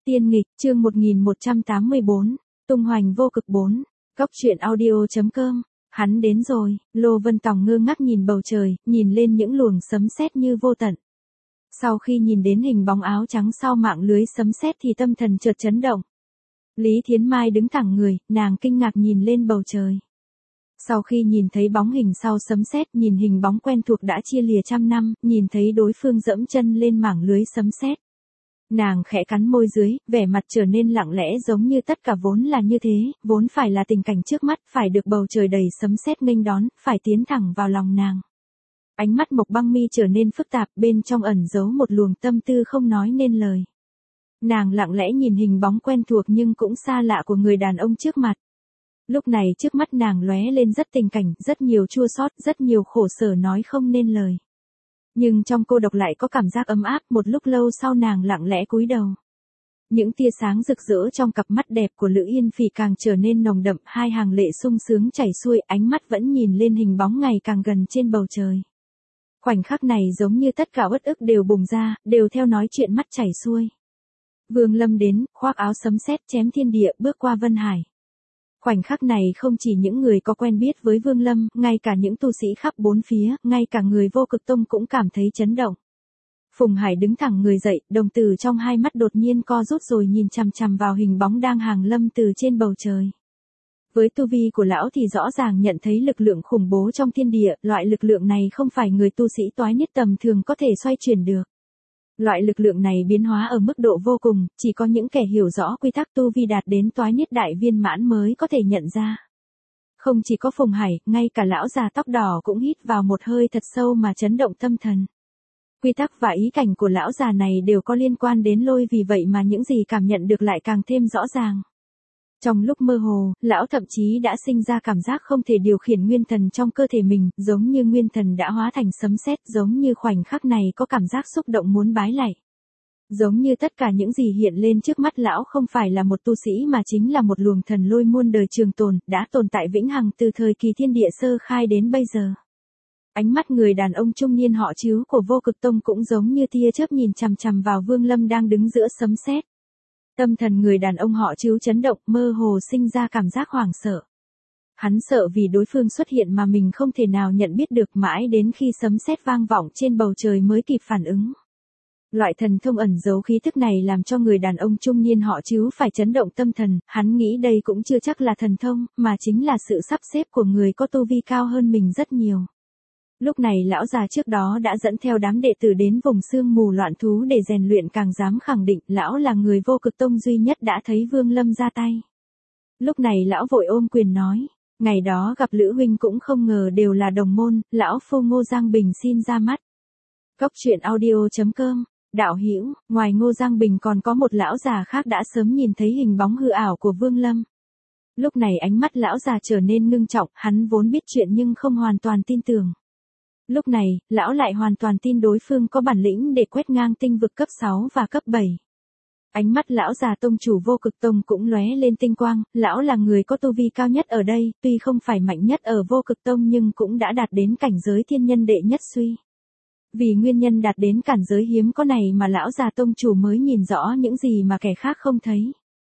Tiên nghịch, chương 1184, tung hoành vô cực 4, góc truyện audio.com, hắn đến rồi, Lô Vân Tòng ngơ ngác nhìn bầu trời, nhìn lên những luồng sấm sét như vô tận. Sau khi nhìn đến hình bóng áo trắng sau mạng lưới sấm sét thì tâm thần chợt chấn động. Lý Thiến Mai đứng thẳng người, nàng kinh ngạc nhìn lên bầu trời. Sau khi nhìn thấy bóng hình sau sấm sét, nhìn hình bóng quen thuộc đã chia lìa trăm năm, nhìn thấy đối phương dẫm chân lên mảng lưới sấm sét. Nàng khẽ cắn môi dưới, vẻ mặt trở nên lặng lẽ giống như tất cả vốn là như thế, vốn phải là tình cảnh trước mắt, phải được bầu trời đầy sấm sét nghênh đón, phải tiến thẳng vào lòng nàng. Ánh mắt Mộc Băng Mi trở nên phức tạp, bên trong ẩn giấu một luồng tâm tư không nói nên lời. Nàng lặng lẽ nhìn hình bóng quen thuộc nhưng cũng xa lạ của người đàn ông trước mặt. Lúc này trước mắt nàng lóe lên rất tình cảnh, rất nhiều chua xót, rất nhiều khổ sở nói không nên lời. Nhưng trong cô độc lại có cảm giác ấm áp, một lúc lâu sau nàng lặng lẽ cúi đầu. Những tia sáng rực rỡ trong cặp mắt đẹp của Lữ Yên Phỉ càng trở nên nồng đậm, hai hàng lệ sung sướng chảy xuôi, ánh mắt vẫn nhìn lên hình bóng ngày càng gần trên bầu trời. Khoảnh khắc này giống như tất cả uất ức đều bùng ra, đều theo nói chuyện mắt chảy xuôi. Vương Lâm đến, khoác áo sấm sét chém thiên địa, bước qua Vân Hải. Khoảnh khắc này không chỉ những người có quen biết với Vương Lâm, ngay cả những tu sĩ khắp bốn phía, ngay cả người Vô Cực Tông cũng cảm thấy chấn động. Phùng Hải đứng thẳng người dậy, đồng tử trong hai mắt đột nhiên co rút rồi nhìn chằm chằm vào hình bóng đang hàng lâm từ trên bầu trời. Với tu vi của lão thì rõ ràng nhận thấy lực lượng khủng bố trong thiên địa, loại lực lượng này không phải người tu sĩ toái niết tầm thường có thể xoay chuyển được. Loại lực lượng này biến hóa ở mức độ vô cùng, chỉ có những kẻ hiểu rõ quy tắc tu vi đạt đến toái niết đại viên mãn mới có thể nhận ra. Không chỉ có Phùng Hải, ngay cả lão già tóc đỏ cũng hít vào một hơi thật sâu mà chấn động tâm thần. Quy tắc và ý cảnh của lão già này đều có liên quan đến lôi, vì vậy mà những gì cảm nhận được lại càng thêm rõ ràng. Trong lúc mơ hồ, lão thậm chí đã sinh ra cảm giác không thể điều khiển nguyên thần trong cơ thể mình, giống như nguyên thần đã hóa thành sấm sét, giống như khoảnh khắc này có cảm giác xúc động muốn bái lạy. Giống như tất cả những gì hiện lên trước mắt lão không phải là một tu sĩ mà chính là một luồng thần lôi muôn đời trường tồn, đã tồn tại vĩnh hằng từ thời kỳ thiên địa sơ khai đến bây giờ. Ánh mắt người đàn ông trung niên họ Trứ của Vô Cực Tông cũng giống như tia chớp nhìn chằm chằm vào Vương Lâm đang đứng giữa sấm sét. Tâm thần người đàn ông họ Trứ chấn động, mơ hồ sinh ra cảm giác hoảng sợ. Hắn sợ vì đối phương xuất hiện mà mình không thể nào nhận biết được, mãi đến khi sấm sét vang vọng trên bầu trời mới kịp phản ứng. Loại thần thông ẩn giấu khí thức này làm cho người đàn ông trung niên họ Trứ phải chấn động tâm thần, hắn nghĩ đây cũng chưa chắc là thần thông, mà chính là sự sắp xếp của người có tu vi cao hơn mình rất nhiều. Lúc này lão già trước đó đã dẫn theo đám đệ tử đến vùng sương mù loạn thú để rèn luyện, càng dám khẳng định lão là người Vô Cực Tông duy nhất đã thấy Vương Lâm ra tay. Lúc này lão vội ôm quyền nói, ngày đó gặp Lữ huynh cũng không ngờ đều là đồng môn, lão phu Ngô Giang Bình xin ra mắt. Góc truyện audio.com, đạo hữu, ngoài Ngô Giang Bình còn có một lão già khác đã sớm nhìn thấy hình bóng hư ảo của Vương Lâm. Lúc này ánh mắt lão già trở nên ngưng trọng, hắn vốn biết chuyện nhưng không hoàn toàn tin tưởng. Lúc này, lão lại hoàn toàn tin đối phương có bản lĩnh để quét ngang tinh vực cấp 6 và cấp 7. Ánh mắt lão già tông chủ Vô Cực Tông cũng lóe lên tinh quang, lão là người có tu vi cao nhất ở đây, tuy không phải mạnh nhất ở Vô Cực Tông nhưng cũng đã đạt đến cảnh giới thiên nhân đệ nhất suy. Vì nguyên nhân đạt đến cảnh giới hiếm có này mà lão già tông chủ mới nhìn rõ những gì mà kẻ khác không thấy.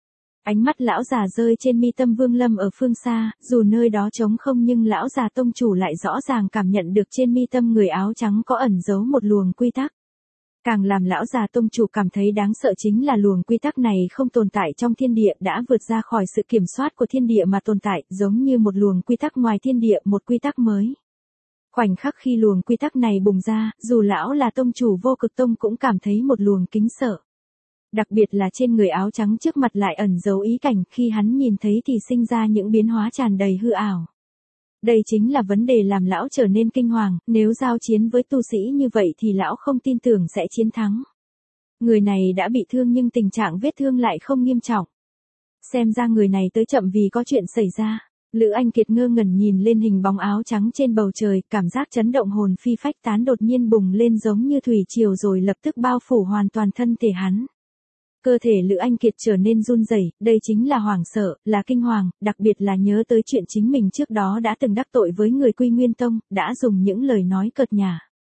Ánh mắt lão già rơi trên mi tâm Vương Lâm ở phương xa, dù nơi đó trống không nhưng lão già tông chủ lại rõ ràng cảm nhận được trên mi tâm người áo trắng có ẩn giấu một luồng quy tắc. Càng làm lão già tông chủ cảm thấy đáng sợ chính là luồng quy tắc này không tồn tại trong thiên địa, đã vượt ra khỏi sự kiểm soát của thiên địa mà tồn tại, giống như một luồng quy tắc ngoài thiên địa, một quy tắc mới. Khoảnh khắc khi luồng quy tắc này bùng ra, dù lão là tông chủ Vô Cực Tông cũng cảm thấy một luồng kính sợ. Đặc biệt là trên người áo trắng trước mặt lại ẩn giấu ý cảnh, khi hắn nhìn thấy thì sinh ra những biến hóa tràn đầy hư ảo. Đây chính là vấn đề làm lão trở nên kinh hoàng, nếu giao chiến với tu sĩ như vậy thì lão không tin tưởng sẽ chiến thắng. Người này đã bị thương nhưng tình trạng vết thương lại không nghiêm trọng. Xem ra người này tới chậm vì có chuyện xảy ra. Lữ Anh Kiệt ngơ ngẩn nhìn lên hình bóng áo trắng trên bầu trời, cảm giác chấn động hồn phi phách tán đột nhiên bùng lên giống như thủy triều rồi lập tức bao phủ hoàn toàn thân thể hắn. Cơ thể Lữ Anh Kiệt trở nên run rẩy, đây chính là hoảng sợ, là kinh hoàng, đặc biệt là nhớ tới chuyện chính mình trước đó đã từng đắc tội với người Quy Nguyên Tông, đã dùng những lời nói cợt nhả.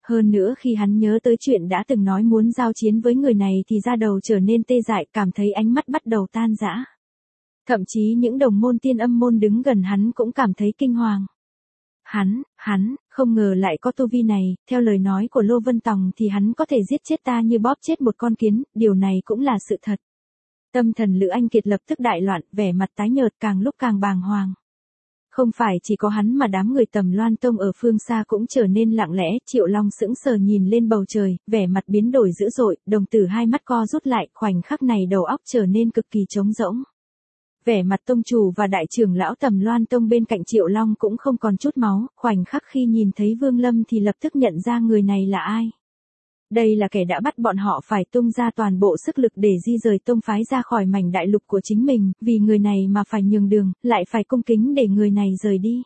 Hơn nữa khi hắn nhớ tới chuyện đã từng nói muốn giao chiến với người này thì da đầu trở nên tê dại, cảm thấy ánh mắt bắt đầu tan rã. Thậm chí những đồng môn tiên âm môn đứng gần hắn cũng cảm thấy kinh hoàng. Hắn, không ngờ lại có tu vi này, theo lời nói của Lô Vân Tòng thì hắn có thể giết chết ta như bóp chết một con kiến, điều này cũng là sự thật. Tâm thần Lữ Anh Kiệt lập tức đại loạn, vẻ mặt tái nhợt càng lúc càng bàng hoàng. Không phải chỉ có hắn mà đám người Tầm Loan Tông ở phương xa cũng trở nên lặng lẽ, Triệu Long sững sờ nhìn lên bầu trời, vẻ mặt biến đổi dữ dội, đồng tử hai mắt co rút lại, khoảnh khắc này đầu óc trở nên cực kỳ trống rỗng. Vẻ mặt tông chủ và đại trưởng lão Tầm Loan Tông bên cạnh Triệu Long cũng không còn chút máu, khoảnh khắc khi nhìn thấy Vương Lâm thì lập tức nhận ra người này là ai. Đây là kẻ đã bắt bọn họ phải tung ra toàn bộ sức lực để di rời tông phái ra khỏi mảnh đại lục của chính mình, vì người này mà phải nhường đường, lại phải cung kính để người này rời đi.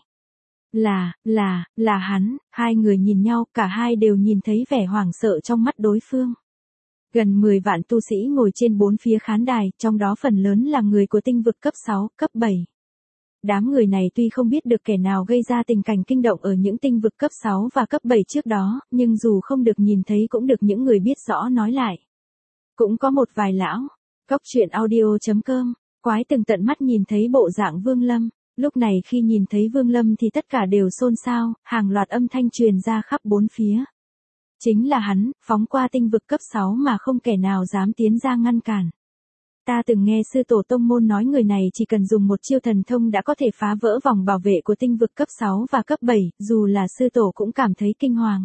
Là hắn, hai người nhìn nhau, cả hai đều nhìn thấy vẻ hoảng sợ trong mắt đối phương. Gần 10 vạn tu sĩ ngồi trên bốn phía khán đài, trong đó phần lớn là người của tinh vực cấp 6, cấp 7. Đám người này tuy không biết được kẻ nào gây ra tình cảnh kinh động ở những tinh vực cấp 6 và cấp 7 trước đó, nhưng dù không được nhìn thấy cũng được những người biết rõ nói lại. Cũng có một vài lão, Cóc Truyện Audio.com, quái từng tận mắt nhìn thấy bộ dạng Vương Lâm. Lúc này khi nhìn thấy Vương Lâm thì tất cả đều xôn xao, hàng loạt âm thanh truyền ra khắp bốn phía. Chính là hắn, phóng qua tinh vực cấp 6 mà không kẻ nào dám tiến ra ngăn cản. Ta từng nghe sư tổ tông môn nói người này chỉ cần dùng một chiêu thần thông đã có thể phá vỡ vòng bảo vệ của tinh vực cấp 6 và cấp 7, dù là sư tổ cũng cảm thấy kinh hoàng.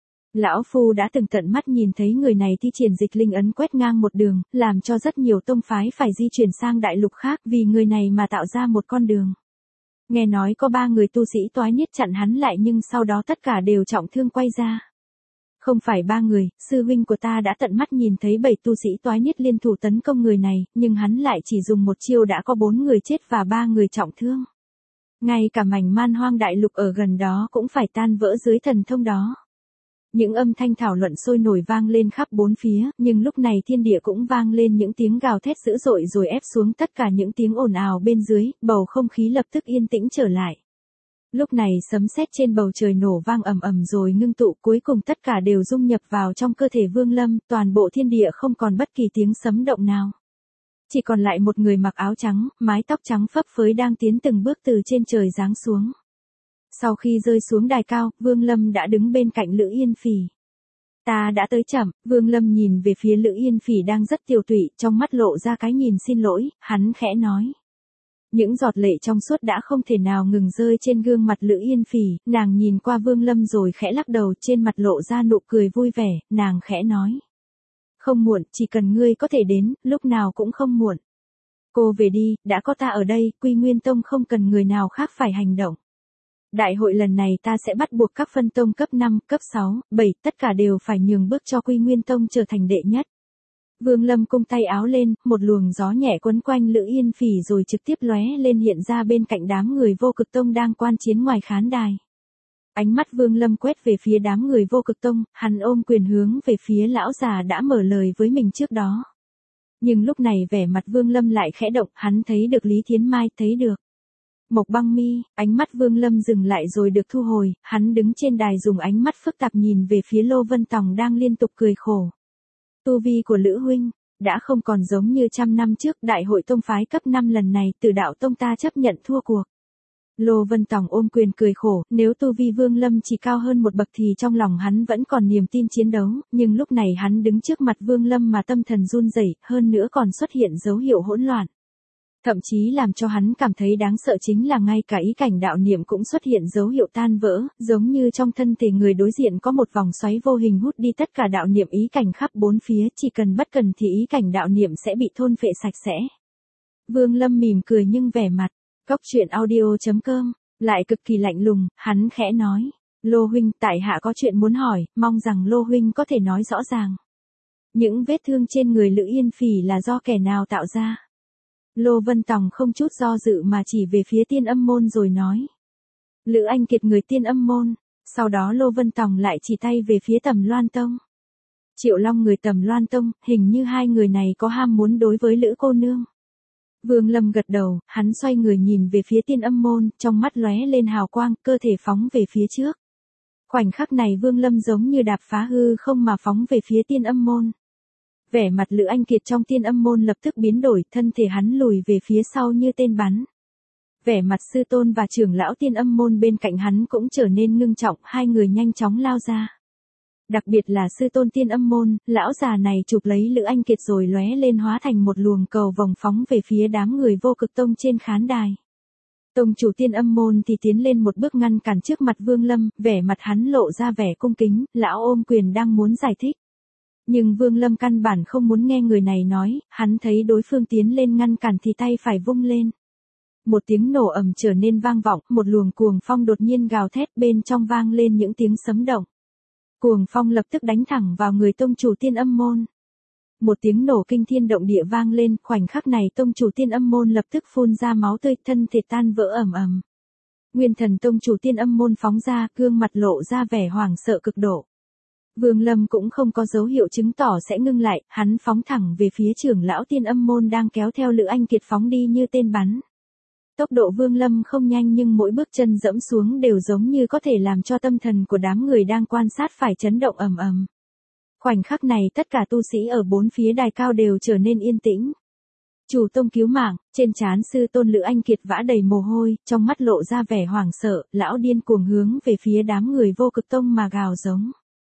Lão Phu đã từng tận mắt nhìn thấy người này thi triển dịch linh ấn quét ngang một đường, làm cho rất nhiều tông phái phải di chuyển sang đại lục khác vì người này mà tạo ra một con đường. Nghe nói có 3 người tu sĩ toái niết chặn hắn lại nhưng sau đó tất cả đều trọng thương quay ra. Không phải 3 người, sư huynh của ta đã tận mắt nhìn thấy 7 tu sĩ toái niết liên thủ tấn công người này, nhưng hắn lại chỉ dùng một chiêu đã có 4 người chết và 3 người trọng thương. Ngay cả mảnh man hoang đại lục ở gần đó cũng phải tan vỡ dưới thần thông đó. Những âm thanh thảo luận sôi nổi vang lên khắp bốn phía, nhưng lúc này thiên địa cũng vang lên những tiếng gào thét dữ dội rồi ép xuống tất cả những tiếng ồn ào bên dưới, bầu không khí lập tức yên tĩnh trở lại. Lúc này sấm sét trên bầu trời nổ vang ầm ầm rồi ngưng tụ, cuối cùng tất cả đều dung nhập vào trong cơ thể Vương Lâm, toàn bộ thiên địa không còn bất kỳ tiếng sấm động nào. Chỉ còn lại một người mặc áo trắng, mái tóc trắng phấp phới đang tiến từng bước từ trên trời giáng xuống. Sau khi rơi xuống đài cao, Vương Lâm đã đứng bên cạnh Lữ Yên Phỉ. Ta đã tới chậm, Vương Lâm nhìn về phía Lữ Yên Phỉ đang rất tiều tụy, trong mắt lộ ra cái nhìn xin lỗi, hắn khẽ nói. Những giọt lệ trong suốt đã không thể nào ngừng rơi trên gương mặt Lữ Yên Phỉ, nàng nhìn qua Vương Lâm rồi khẽ lắc đầu, trên mặt lộ ra nụ cười vui vẻ, nàng khẽ nói. Không muộn, chỉ cần ngươi có thể đến, lúc nào cũng không muộn. Cô về đi, đã có ta ở đây, Quy Nguyên Tông không cần người nào khác phải hành động. Đại hội lần này ta sẽ bắt buộc các phân tông cấp 5, cấp 6, 7, tất cả đều phải nhường bước cho Quy Nguyên Tông trở thành đệ nhất. Vương Lâm cung tay áo lên, một luồng gió nhẹ quấn quanh Lữ Yên Phỉ rồi trực tiếp lóe lên hiện ra bên cạnh đám người Vô Cực Tông đang quan chiến ngoài khán đài. Ánh mắt Vương Lâm quét về phía đám người Vô Cực Tông, hắn ôm quyền hướng về phía lão già đã mở lời với mình trước đó. Nhưng lúc này vẻ mặt Vương Lâm lại khẽ động, hắn thấy được Lý Thiến Mai, thấy được Mộc Băng Mi, ánh mắt Vương Lâm dừng lại rồi được thu hồi, hắn đứng trên đài dùng ánh mắt phức tạp nhìn về phía Lô Vân Tòng đang liên tục cười khổ. Tu vi của Lữ huynh đã không còn giống như trăm năm trước, đại hội tông phái cấp 5 lần này, Tử Đạo Tông ta chấp nhận thua cuộc. Lô Vân Tòng ôm quyền cười khổ, nếu tu vi Vương Lâm chỉ cao hơn một bậc thì trong lòng hắn vẫn còn niềm tin chiến đấu, nhưng lúc này hắn đứng trước mặt Vương Lâm mà tâm thần run rẩy, hơn nữa còn xuất hiện dấu hiệu hỗn loạn. Thậm chí làm cho hắn cảm thấy đáng sợ chính là ngay cả ý cảnh đạo niệm cũng xuất hiện dấu hiệu tan vỡ, giống như trong thân thể người đối diện có một vòng xoáy vô hình hút đi tất cả đạo niệm ý cảnh khắp bốn phía, chỉ cần bất cần thì ý cảnh đạo niệm sẽ bị thôn phệ sạch sẽ. Vương Lâm mỉm cười nhưng vẻ mặt, Cóc Truyện Audio.com, lại cực kỳ lạnh lùng, hắn khẽ nói, Lô huynh, tại hạ có chuyện muốn hỏi, mong rằng Lô huynh có thể nói rõ ràng. Những vết thương trên người Lữ Yên Phỉ là do kẻ nào tạo ra? Lô Vân Tòng không chút do dự mà chỉ về phía Tiên Âm môn rồi nói. Lữ Anh Kiệt người Tiên Âm môn, sau đó Lô Vân Tòng lại chỉ tay về phía Tầm Loan Tông. Triệu Long người Tầm Loan Tông, hình như hai người này có ham muốn đối với Lữ cô nương. Vương Lâm gật đầu, hắn xoay người nhìn về phía Tiên Âm môn, trong mắt lóe lên hào quang, cơ thể phóng về phía trước. Khoảnh khắc này Vương Lâm giống như đạp phá hư không mà phóng về phía Tiên Âm môn. Vẻ mặt Lữ Anh Kiệt trong Tiên Âm môn lập tức biến đổi, thân thể hắn lùi về phía sau như tên bắn. Vẻ mặt sư tôn và trưởng lão Tiên Âm môn bên cạnh hắn cũng trở nên ngưng trọng, hai người nhanh chóng lao ra. Đặc biệt là sư tôn Tiên Âm môn, lão già này chụp lấy Lữ Anh Kiệt rồi lóe lên hóa thành một luồng cầu vòng phóng về phía đám người Vô Cực Tông trên khán đài. Tông chủ Tiên Âm môn thì tiến lên một bước ngăn cản trước mặt Vương Lâm, vẻ mặt hắn lộ ra vẻ cung kính, lão ôm quyền đang muốn giải thích. Nhưng Vương Lâm căn bản không muốn nghe người này nói, hắn thấy đối phương tiến lên ngăn cản thì tay phải vung lên. Một tiếng nổ ầm trở nên vang vọng, một luồng cuồng phong đột nhiên gào thét, bên trong vang lên những tiếng sấm động. Cuồng phong lập tức đánh thẳng vào người tông chủ Tiên Âm môn. Một tiếng nổ kinh thiên động địa vang lên, khoảnh khắc này tông chủ Tiên Âm môn lập tức phun ra máu tươi, thân thể tan vỡ ầm ầm. Nguyên thần tông chủ Tiên Âm môn phóng ra, gương mặt lộ ra vẻ hoảng sợ cực độ. Vương Lâm cũng không có dấu hiệu chứng tỏ sẽ ngưng lại, hắn phóng thẳng về phía trưởng lão Tiên Âm môn đang kéo theo Lữ Anh Kiệt phóng đi như tên bắn. Tốc độ Vương Lâm không nhanh nhưng mỗi bước chân dẫm xuống đều giống như có thể làm cho tâm thần của đám người đang quan sát phải chấn động ầm ầm. Khoảnh khắc này tất cả tu sĩ ở bốn phía đài cao đều trở nên yên tĩnh. Chủ tông cứu mạng, trên trán sư tôn Lữ Anh Kiệt vã đầy mồ hôi, trong mắt lộ ra vẻ hoảng sợ, lão điên cuồng hướng về phía đám người Vô Cực Tông mà gào giống.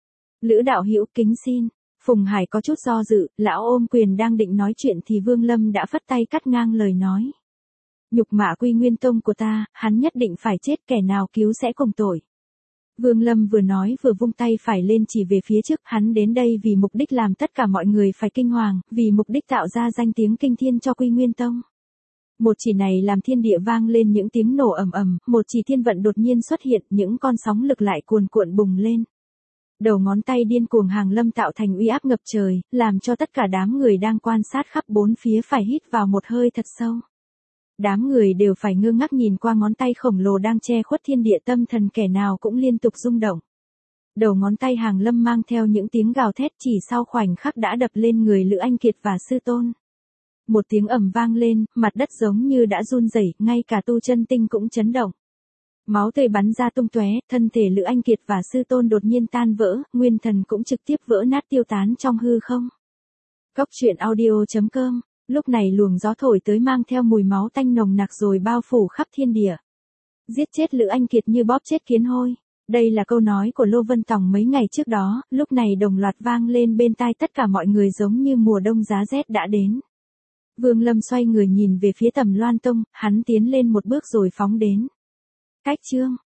Lữ đạo hữu kính xin. Phùng Hải có chút do dự, lão ôm quyền đang định nói chuyện thì Vương Lâm đã phất tay cắt ngang lời nói. Nhục mạ Quy Nguyên Tông của ta, hắn nhất định phải chết, kẻ nào cứu sẽ cùng tội. Vương Lâm vừa nói vừa vung tay phải lên chỉ về phía trước, hắn đến đây vì mục đích làm tất cả mọi người phải kinh hoàng, vì mục đích tạo ra danh tiếng kinh thiên cho Quy Nguyên Tông. Một chỉ này làm thiên địa vang lên những tiếng nổ ầm ầm, một chỉ thiên vận đột nhiên xuất hiện, những con sóng lực lại cuồn cuộn bùng lên. Đầu ngón tay điên cuồng hàng lâm tạo thành uy áp ngập trời, làm cho tất cả đám người đang quan sát khắp bốn phía phải hít vào một hơi thật sâu. Đám người đều phải ngơ ngác nhìn qua ngón tay khổng lồ đang che khuất thiên địa, tâm thần kẻ nào cũng liên tục rung động. Đầu ngón tay hàng lâm mang theo những tiếng gào thét, chỉ sau khoảnh khắc đã đập lên người Lữ Anh Kiệt và sư tôn. Một tiếng ầm vang lên, mặt đất giống như đã run rẩy, ngay cả tu chân tinh cũng chấn động. Máu tươi bắn ra tung tóe, thân thể Lữ Anh Kiệt và sư tôn đột nhiên tan vỡ, nguyên thần cũng trực tiếp vỡ nát tiêu tán trong hư không. Goctruyện audio.com. Lúc này luồng gió thổi tới mang theo mùi máu tanh nồng nặc rồi bao phủ khắp thiên địa. Giết chết Lữ Anh Kiệt như bóp chết kiến hôi. Đây là câu nói của Lô Vân Tòng mấy ngày trước đó, lúc này đồng loạt vang lên bên tai tất cả mọi người giống như mùa đông giá rét đã đến. Vương Lâm xoay người nhìn về phía Tầm Loan Tông, hắn tiến lên một bước rồi phóng đến. Cách chương